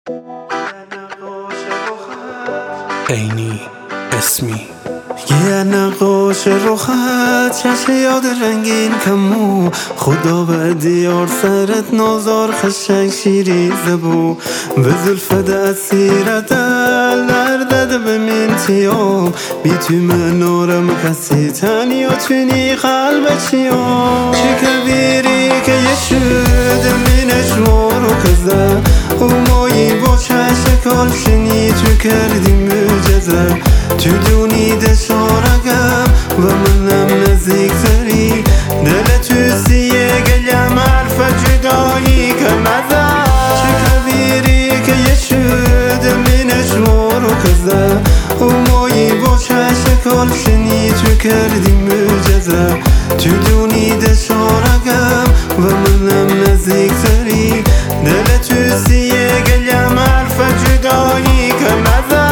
عینی اسمی یه نقاش رخت چشم یاد رنگین کمو خدا به دیار سرت نازار خشنگ شیریزه بو به زلفت اسیرت لردد به منتیام بی توی منارم کسی تنیا تونی قلب چیام چی کبیری که یه شده منش مارو کزه او مایی با چشکال شنی تو کردی مجزه تو دونی دشارگم و منم نزدیک تری دل تو سیه گلیم حرف جدایی که مزه چه کبیری که یه شده منش مارو کزه او مایی با چشکال شنی تو کردی مجزه تو دونی دشارگم و منم نزدیک تری دل تو سیه گلیم حرف جدایی که مزه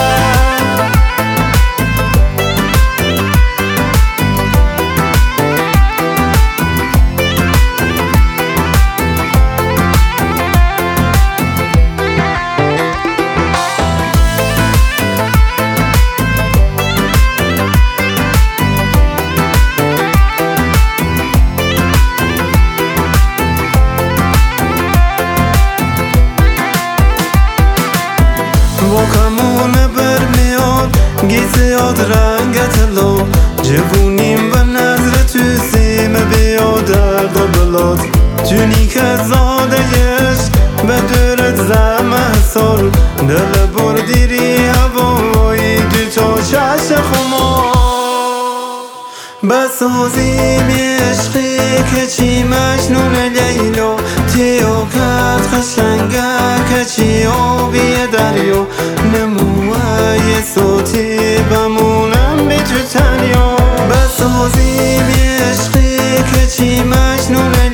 با کمونه برمیاد گیزیاد رنگت لو جوونیم به نظر تو سیم بیا درد بلاد جونی که زادهش به دورت زمه سال دل بردیری هوایی دو تا چش خما بسازیم عشقی که چی مجنون لیلا تیو کرد خشنگه که چی آبی دریا نموه یه صوتی بمونم بی تو تنیا بسازیم عشقی که چی مجنون